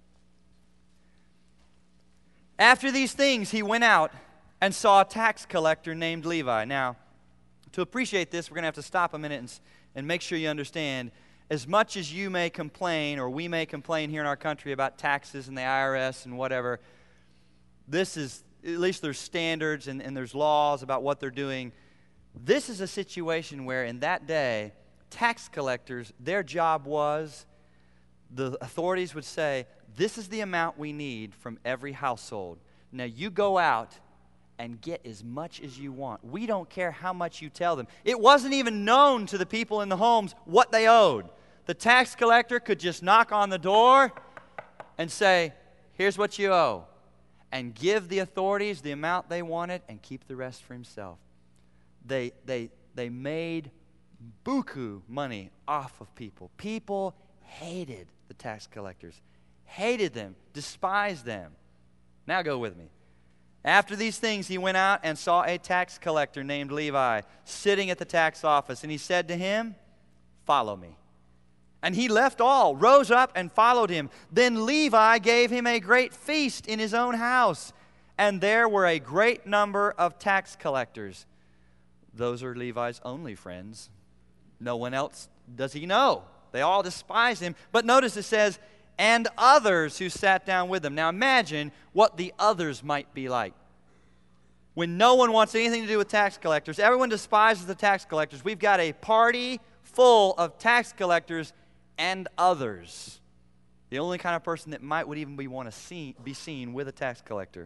After these things, he went out and saw a tax collector named Levi. Now, to appreciate this, we're going to have to stop a minute and, and make sure you understand. As much as you may complain, or we may complain here in our country about taxes and the I R S and whatever, this is, at least there's standards and, and there's laws about what they're doing. This is a situation where in that day, tax collectors, their job was, the authorities would say, this is the amount we need from every household. Now you go out and get as much as you want. We don't care how much you tell them. It wasn't even known to the people in the homes what they owed. The tax collector could just knock on the door and say, here's what you owe, and give the authorities the amount they wanted and keep the rest for himself. They, they, they made buku money off of people. People hated the tax collectors, hated them, despised them. Now go with me. After these things, he went out and saw a tax collector named Levi sitting at the tax office, and he said to him, follow me. And he left all, rose up, and followed him. Then Levi gave him a great feast in his own house, and there were a great number of tax collectors. Those are Levi's only friends. No one else does he know. They all despise him. But notice it says, and others who sat down with him. Now imagine what the others might be like. When no one wants anything to do with tax collectors, everyone despises the tax collectors. We've got a party full of tax collectors and others. The only kind of person that might would even be want to see, be seen with a tax collector.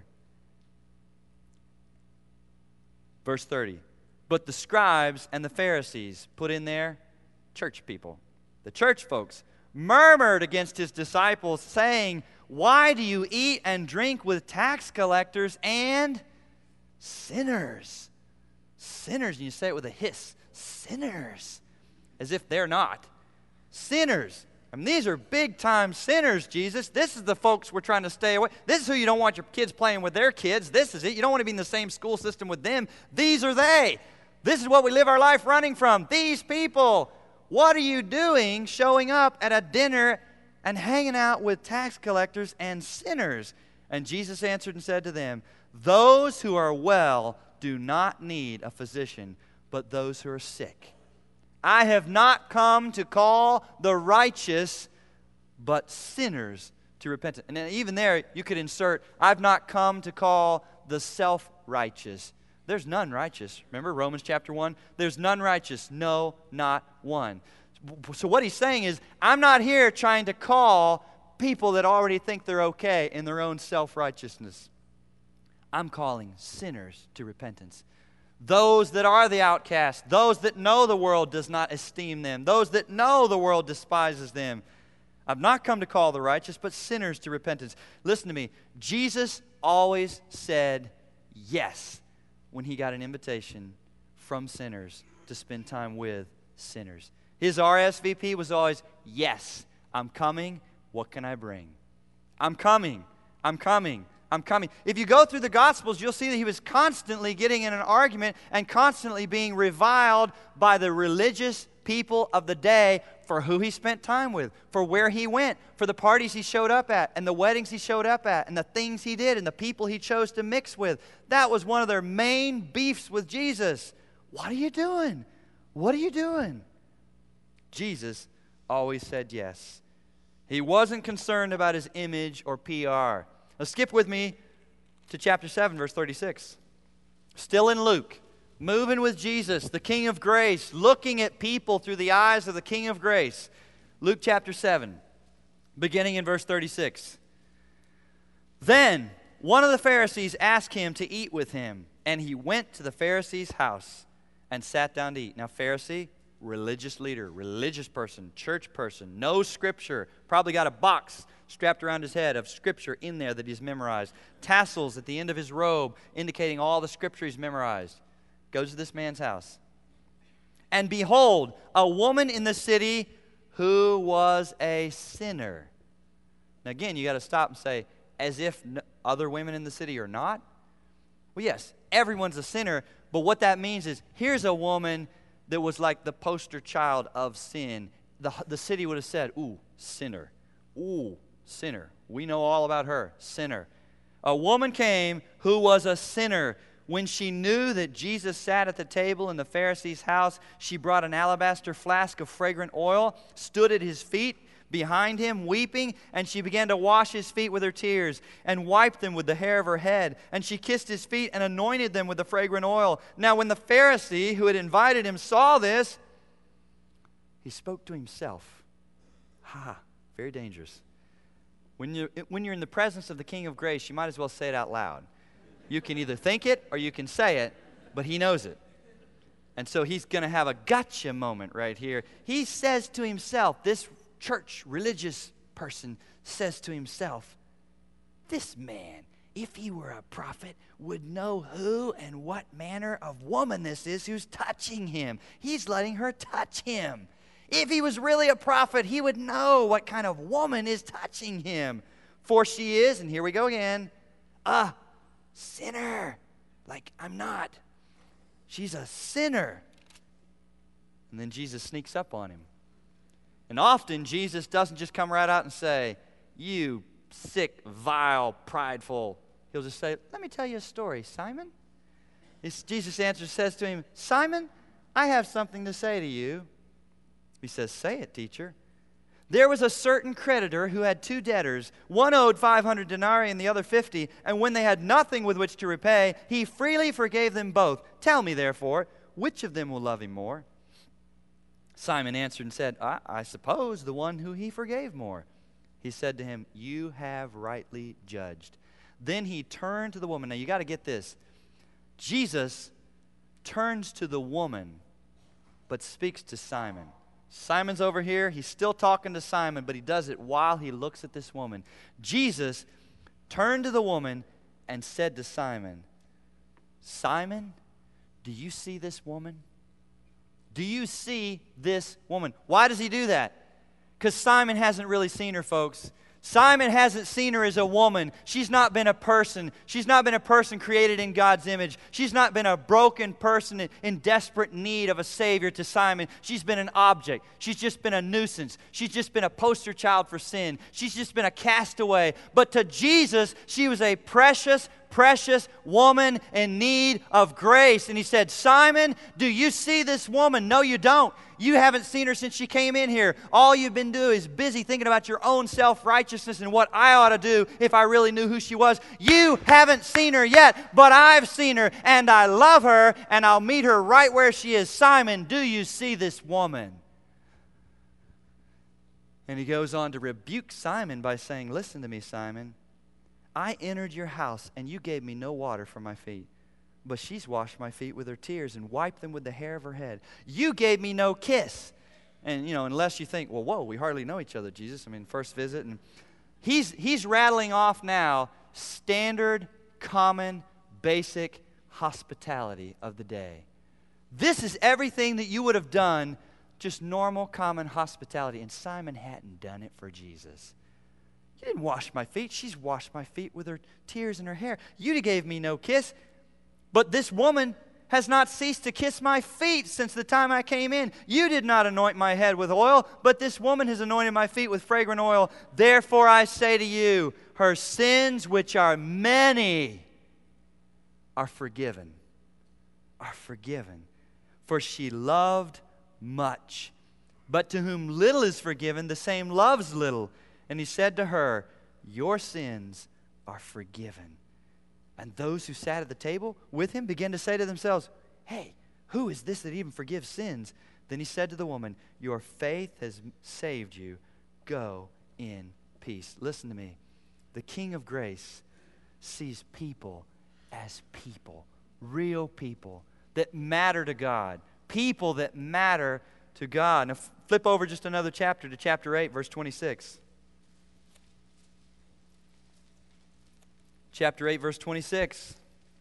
Verse thirty. But the scribes and the Pharisees, put in there, church people, the church folks, murmured against his disciples, saying, why do you eat and drink with tax collectors and sinners? Sinners, and you say it with a hiss. Sinners. As if they're not. Sinners. I mean, these are big-time sinners, Jesus. This is the folks we're trying to stay away. This is who you don't want your kids playing with their kids. This is it. You don't want to be in the same school system with them. These are they. This is what we live our life running from. These people. What are you doing showing up at a dinner and hanging out with tax collectors and sinners? And Jesus answered and said to them, those who are well do not need a physician, but those who are sick. I have not come to call the righteous, but sinners to repentance. And even there, you could insert, I've not come to call the self-righteous. There's none righteous. Remember Romans chapter one? There's none righteous. No, not one. So what he's saying is, I'm not here trying to call people that already think they're okay in their own self-righteousness. I'm calling sinners to repentance. Those that are the outcast, those that know the world does not esteem them, those that know the world despises them. I've not come to call the righteous, but sinners to repentance. Listen to me. Jesus always said yes when he got an invitation from sinners to spend time with sinners. His R S V P was always, yes, I'm coming. What can I bring? I'm coming. I'm coming. I'm coming. If you go through the Gospels, you'll see that he was constantly getting in an argument and constantly being reviled by the religious people of the day for who he spent time with, for where he went, for the parties he showed up at, and the weddings he showed up at, and the things he did, and the people he chose to mix with. That was one of their main beefs with Jesus. What are you doing? What are you doing? Jesus always said yes. He wasn't concerned about his image or P R. Now skip with me to chapter seven, verse thirty-six. Still in Luke, moving with Jesus, the King of grace, looking at people through the eyes of the King of grace. Luke chapter seven, beginning in verse thirty-six. Then one of the Pharisees asked him to eat with him, and he went to the Pharisee's house and sat down to eat. Now, Pharisee, religious leader, religious person, church person, knows Scripture, probably got a box strapped around his head of Scripture in there that he's memorized. Tassels at the end of his robe indicating all the Scripture he's memorized. Goes to this man's house. And behold, a woman in the city who was a sinner. Now again, you got to stop and say, as if other women in the city are not? Well, yes, everyone's a sinner, but what that means is, here's a woman that was like the poster child of sin. The, the city would have said, ooh, sinner. Ooh, sinner. We know all about her, sinner. A woman came who was a sinner. When she knew that Jesus sat at the table in the Pharisee's house, she brought an alabaster flask of fragrant oil, stood at his feet behind him, weeping, and she began to wash his feet with her tears and wiped them with the hair of her head. And she kissed his feet and anointed them with the fragrant oil. Now when the Pharisee who had invited him saw this, he spoke to himself. Ha, very dangerous. When you're, when you're in the presence of the King of grace, you might as well say it out loud. You can either think it or you can say it, but he knows it. And so he's going to have a gotcha moment right here. He says to himself, this church religious person says to himself, this man, if he were a prophet, would know who and what manner of woman this is who's touching him. He's letting her touch him. If he was really a prophet, he would know what kind of woman is touching him. For she is, and here we go again, a sinner. Like I'm not. She's a sinner. And then Jesus sneaks up on him. And often Jesus doesn't just come right out and say, you sick, vile, prideful. He'll just say, let me tell you a story, Simon. His, Jesus answers, says to him, Simon, I have something to say to you. He says, say it, teacher. There was a certain creditor who had two debtors. One owed five hundred denarii and the other fifty. And when they had nothing with which to repay, he freely forgave them both. Tell me, therefore, which of them will love him more? Simon answered and said, I, I suppose the one who he forgave more. He said to him, you have rightly judged. Then he turned to the woman. Now you got to get this. Jesus turns to the woman, but speaks to Simon. Simon's over here. He's still talking to Simon, but he does it while he looks at this woman. Jesus turned to the woman and said to Simon, Simon, do you see this woman? Do you see this woman? Why does he do that? Because Simon hasn't really seen her, folks. Simon hasn't seen her as a woman. She's not been a person. She's not been a person created in God's image. She's not been a broken person in, in desperate need of a Savior to Simon. She's been an object. She's just been a nuisance. She's just been a poster child for sin. She's just been a castaway. But to Jesus, she was a precious, precious woman in need of grace. And he said, Simon, do you see this woman? No, you don't. You haven't seen her since she came in here. All you've been doing is busy thinking about your own self-righteousness and what I ought to do if I really knew who she was. You haven't seen her yet, but I've seen her, and I love her, and I'll meet her right where she is. Simon, do you see this woman? And he goes on to rebuke Simon by saying, listen to me, Simon. I entered your house, and you gave me no water for my feet. But she's washed my feet with her tears and wiped them with the hair of her head. You gave me no kiss. And, you know, unless you think, well, whoa, we hardly know each other, Jesus. I mean, first visit. And he's, he's rattling off now standard, common, basic hospitality of the day. This is everything that you would have done, just normal, common hospitality. And Simon hadn't done it for Jesus. You didn't wash my feet. She's washed my feet with her tears and her hair. You gave me no kiss. But this woman has not ceased to kiss my feet since the time I came in. You did not anoint my head with oil, but this woman has anointed my feet with fragrant oil. Therefore I say to you, her sins, which are many, are forgiven. Are forgiven. For she loved much. But to whom little is forgiven, the same loves little. And he said to her, your sins are forgiven. And those who sat at the table with him began to say to themselves, hey, who is this that even forgives sins? Then he said to the woman, your faith has saved you. Go in peace. Listen to me. The King of Grace sees people as people, real people that matter to God, people that matter to God. Now flip over just another chapter to chapter eight, verse twenty-six. Chapter eight, verse twenty-six.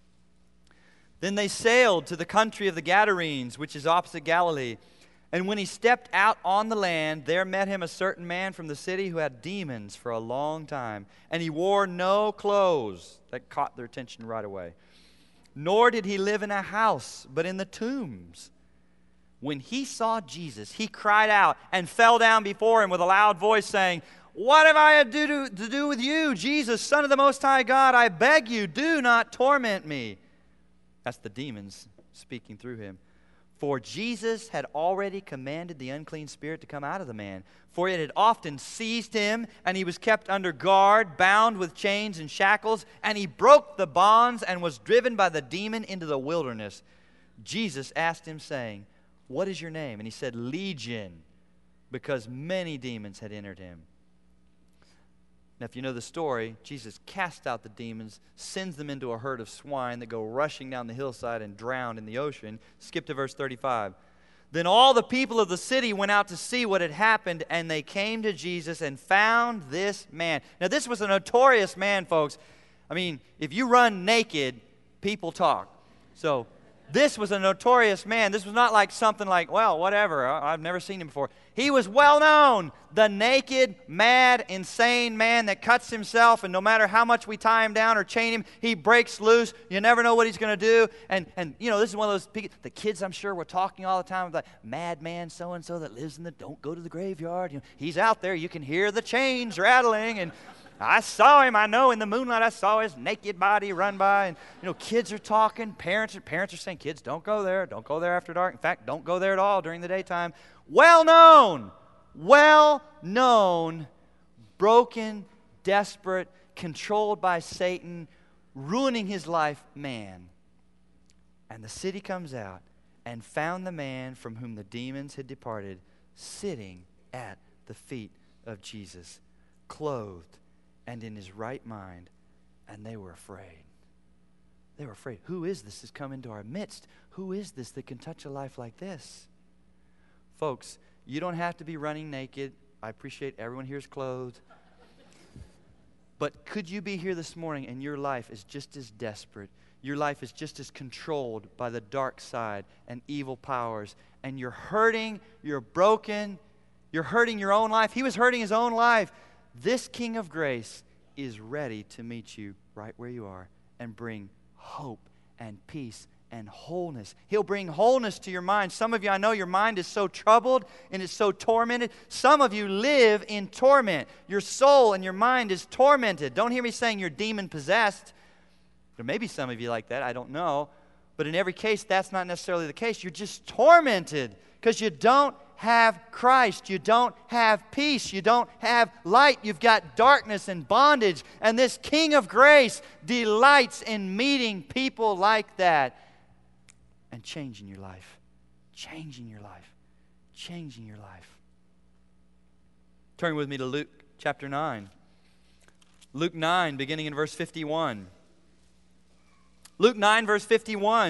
Then they sailed to the country of the Gadarenes, which is opposite Galilee. And when he stepped out on the land, there met him a certain man from the city who had demons for a long time. And he wore no clothes. That caught their attention right away. Nor did he live in a house, but in the tombs. When he saw Jesus, he cried out and fell down before him with a loud voice, saying, what have I to do, to do with you, Jesus, Son of the Most High God? I beg you, do not torment me. That's the demons speaking through him. For Jesus had already commanded the unclean spirit to come out of the man. For it had often seized him, and he was kept under guard, bound with chains and shackles. And he broke the bonds and was driven by the demon into the wilderness. Jesus asked him, saying, what is your name? And he said, Legion, because many demons had entered him. Now, if you know the story, Jesus casts out the demons, sends them into a herd of swine that go rushing down the hillside and drown in the ocean. Skip to verse thirty-five. Then all the people of the city went out to see what had happened, and they came to Jesus and found this man. Now, this was a notorious man, folks. I mean, if you run naked, people talk. So, this was a notorious man. This was not like something like, well, whatever, I've never seen him before. He was well known, the naked, mad, insane man that cuts himself, and no matter how much we tie him down or chain him, he breaks loose. You never know what he's going to do. And, and you know, this is one of those people, the kids I'm sure were talking all the time about madman so-and-so that lives in the, don't go to the graveyard. You know, he's out there. You can hear the chains rattling, and I saw him, I know, in the moonlight, I saw his naked body run by, and, you know, kids are talking, parents are, parents are saying, kids, don't go there, don't go there after dark. In fact, don't go there at all during the daytime. Well known, well known, broken, desperate, controlled by Satan, ruining his life man. And the city comes out and found the man from whom the demons had departed, sitting at the feet of Jesus, clothed and in his right mind, and they were afraid. They were afraid. Who is this that's come into our midst? Who is this that can touch a life like this? Folks, you don't have to be running naked. I appreciate everyone here is clothed. But could you be here this morning and your life is just as desperate? Your life is just as controlled by the dark side and evil powers, and you're hurting, you're broken, you're hurting your own life. He was hurting his own life. This King of Grace is ready to meet you right where you are and bring hope and peace and wholeness. He'll bring wholeness to your mind. Some of you, I know your mind is so troubled and is so tormented. Some of you live in torment. Your soul and your mind is tormented. Don't hear me saying you're demon-possessed. There may be some of you like that. I don't know. But in every case, that's not necessarily the case. You're just tormented because you don't have Christ. You don't have peace. You don't have light. You've got darkness and bondage. And this King of Grace delights in meeting people like that and changing your life. Changing your life. Changing your life. Turn with me to Luke chapter nine. Luke nine, beginning in verse fifty-one. Luke nine, verse fifty-one.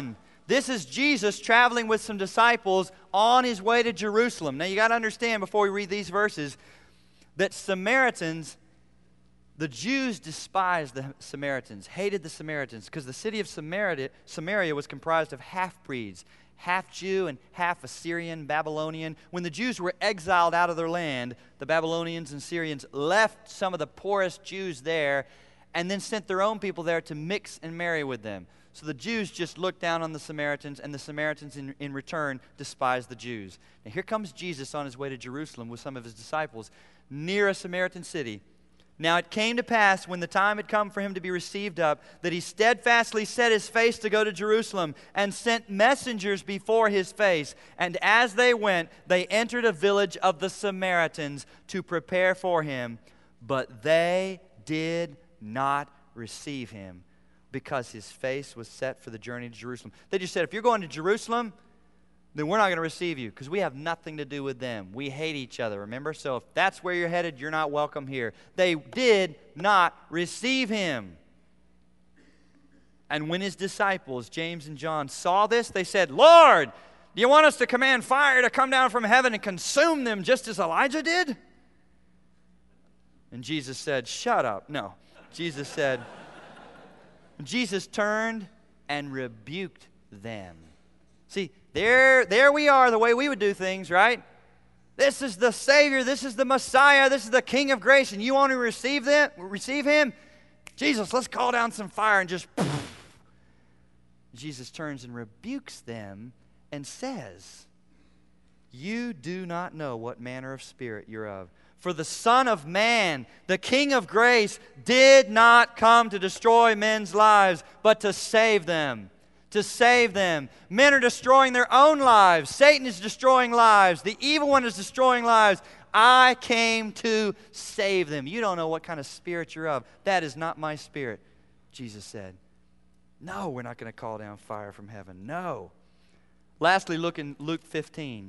This is Jesus traveling with some disciples on his way to Jerusalem. Now you got to understand before we read these verses that Samaritans, the Jews despised the Samaritans, hated the Samaritans, because the city of Samaria, Samaria was comprised of half-breeds, half Jew and half Assyrian, Babylonian. When the Jews were exiled out of their land, the Babylonians and Syrians left some of the poorest Jews there and then sent their own people there to mix and marry with them. So the Jews just looked down on the Samaritans, and the Samaritans in, in return despised the Jews. Now here comes Jesus on his way to Jerusalem with some of his disciples near a Samaritan city. Now it came to pass, when the time had come for him to be received up, that he steadfastly set his face to go to Jerusalem, and sent messengers before his face. And as they went, they entered a village of the Samaritans to prepare for him. But they did not receive him, because his face was set for the journey to Jerusalem. They just said, if you're going to Jerusalem, then we're not going to receive you, because we have nothing to do with them. We hate each other, remember? So if that's where you're headed, you're not welcome here. They did not receive him. And when his disciples, James and John, saw this, they said, Lord, do you want us to command fire to come down from heaven and consume them just as Elijah did? And Jesus said, shut up. No, Jesus said, Jesus turned and rebuked them. See, there, there we are, the way we would do things, right? This is the Savior, this is the Messiah, this is the King of grace, and you want to receive them, receive him? Jesus, let's call down some fire and just... Jesus turns and rebukes them and says, you do not know what manner of spirit you're of. For the Son of Man, the King of grace, did not come to destroy men's lives, but to save them. To save them. Men are destroying their own lives. Satan is destroying lives. The evil one is destroying lives. I came to save them. You don't know what kind of spirit you're of. That is not my spirit, Jesus said. No, we're not going to call down fire from heaven. No. Lastly, look in Luke fifteen.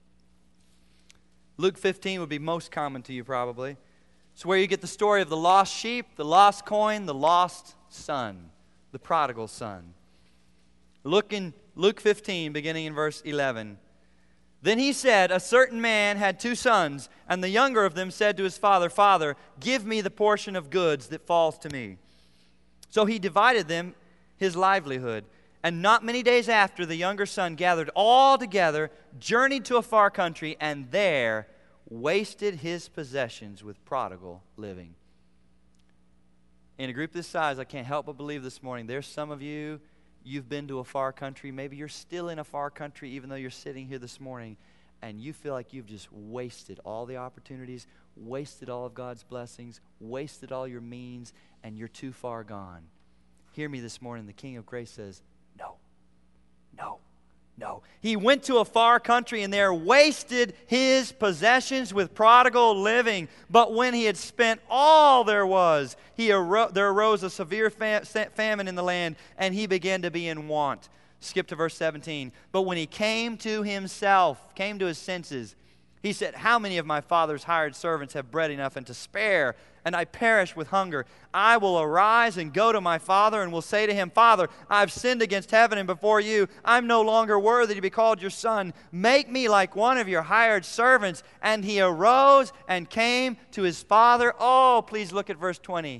Luke fifteen would be most common to you probably. It's where you get the story of the lost sheep, the lost coin, the lost son, the prodigal son. Look in Luke fifteen, beginning in verse eleven. Then he said, a certain man had two sons, and the younger of them said to his father, Father, give me the portion of goods that falls to me. So he divided them his livelihood. And not many days after, the younger son gathered all together, journeyed to a far country, and there wasted his possessions with prodigal living. In a group this size, I can't help but believe this morning, there's some of you, you've been to a far country. Maybe you're still in a far country even though you're sitting here this morning, and you feel like you've just wasted all the opportunities, wasted all of God's blessings, wasted all your means, and you're too far gone. Hear me this morning. The King of Grace says, no, no, no. He went to a far country and there wasted his possessions with prodigal living. But when he had spent all there was, he aro- there arose a severe fam- famine in the land, and he began to be in want. Skip to verse seventeen. But when he came to himself, came to his senses, he said, how many of my father's hired servants have bread enough and to spare, and I perish with hunger? I will arise and go to my father, and will say to him, Father, I've sinned against heaven and before you. I'm no longer worthy to be called your son. Make me like one of your hired servants. And he arose and came to his father. Oh, please look at verse twenty.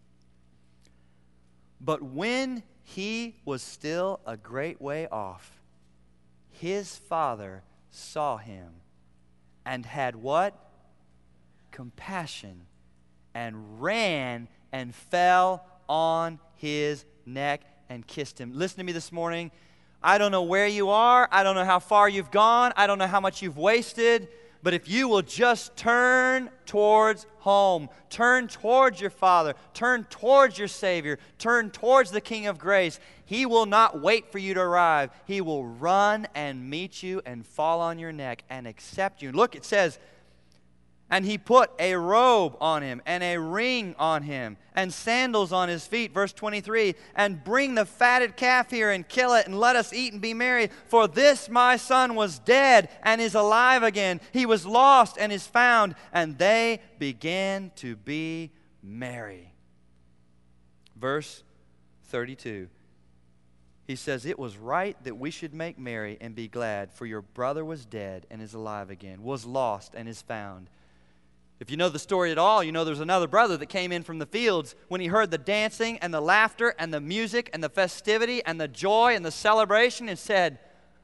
But when he was still a great way off, his father saw him and had what? Compassion, and ran and fell on his neck and kissed him. Listen to me this morning. I don't know where you are. I don't know how far you've gone. I don't know how much you've wasted. But if you will just turn towards home, turn towards your Father, turn towards your Savior, turn towards the King of Grace, He will not wait for you to arrive. He will run and meet you and fall on your neck and accept you. Look, it says, and he put a robe on him, and a ring on him, and sandals on his feet. Verse twenty-three, and bring the fatted calf here, and kill it, and let us eat and be merry. For this my son was dead, and is alive again. He was lost, and is found. And they began to be merry. Verse thirty-two, he he says, "It was right that we should make merry and be glad, for your brother was dead and is alive again, was lost and is found." If you know the story at all, you know there's another brother that came in from the fields when he heard the dancing and the laughter and the music and the festivity and the joy and the celebration, and said,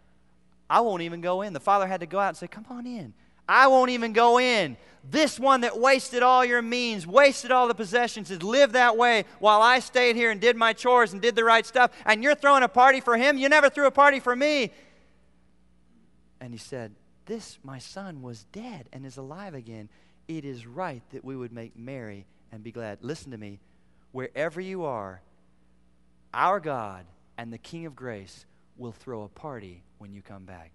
"I won't even go in." The father had to go out and say, "Come on in. I won't even go in. This one that wasted all your means, wasted all the possessions, has lived that way while I stayed here and did my chores and did the right stuff, and you're throwing a party for him? You never threw a party for me." And he said, "This, my son, was dead and is alive again. It is right that we would make merry and be glad." Listen to me. Wherever you are, our God and the King of grace will throw a party when you come back.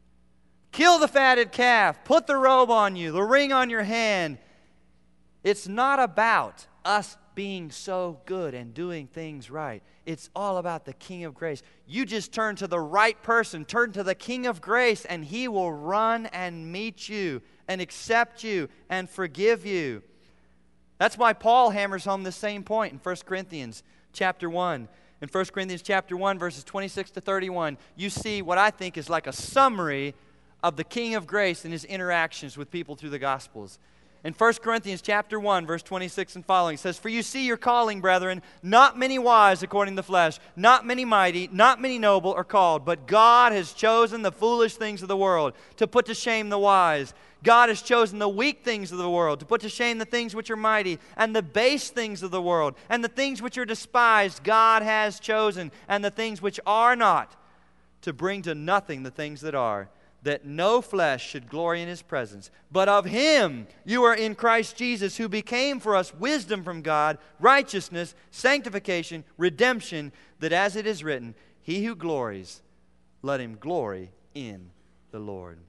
Kill the fatted calf. Put the robe on you, the ring on your hand. It's not about us being so good and doing things right. It's all about the King of grace. You just turn to the right person, turn to the King of grace, and he will run and meet you and accept you and forgive you. That's why Paul hammers home the same point in First Corinthians chapter one. In First Corinthians chapter one, verses twenty-six to thirty-one, you see what I think is like a summary of the King of grace and his interactions with people through the Gospels. In First Corinthians chapter one, verse twenty-six and following, it says, "For you see your calling, brethren, not many wise according to the flesh, not many mighty, not many noble are called, but God has chosen the foolish things of the world to put to shame the wise. God has chosen the weak things of the world to put to shame the things which are mighty, and the base things of the world, and the things which are despised God has chosen, and the things which are not, to bring to nothing the things that are, that no flesh should glory in his presence. But of him you are in Christ Jesus, who became for us wisdom from God, righteousness, sanctification, redemption, that as it is written, he who glories, let him glory in the Lord."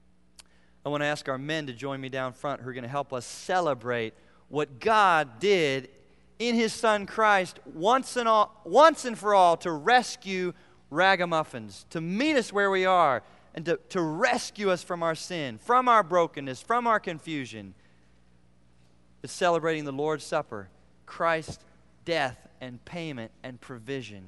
I want to ask our men to join me down front who are going to help us celebrate what God did in his Son Christ once and, all, once and for all to rescue ragamuffins, to meet us where we are, and to, to rescue us from our sin, from our brokenness, from our confusion. It's celebrating the Lord's Supper, Christ's death and payment and provision.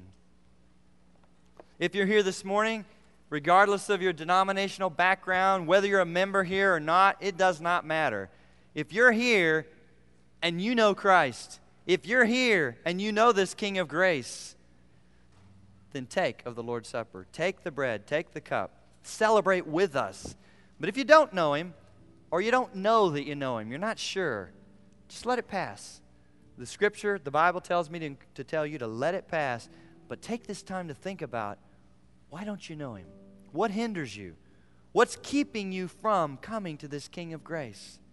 If you're here this morning, regardless of your denominational background, whether you're a member here or not, it does not matter. If you're here and you know Christ, if you're here and you know this King of grace, then take of the Lord's Supper. Take the bread, take the cup. Celebrate with us. But if you don't know him, or you don't know that you know him, you're not sure, just let it pass. The Scripture, the Bible tells me to, to tell you to let it pass, but take this time to think about, why don't you know him? What hinders you? What's keeping you from coming to this King of grace?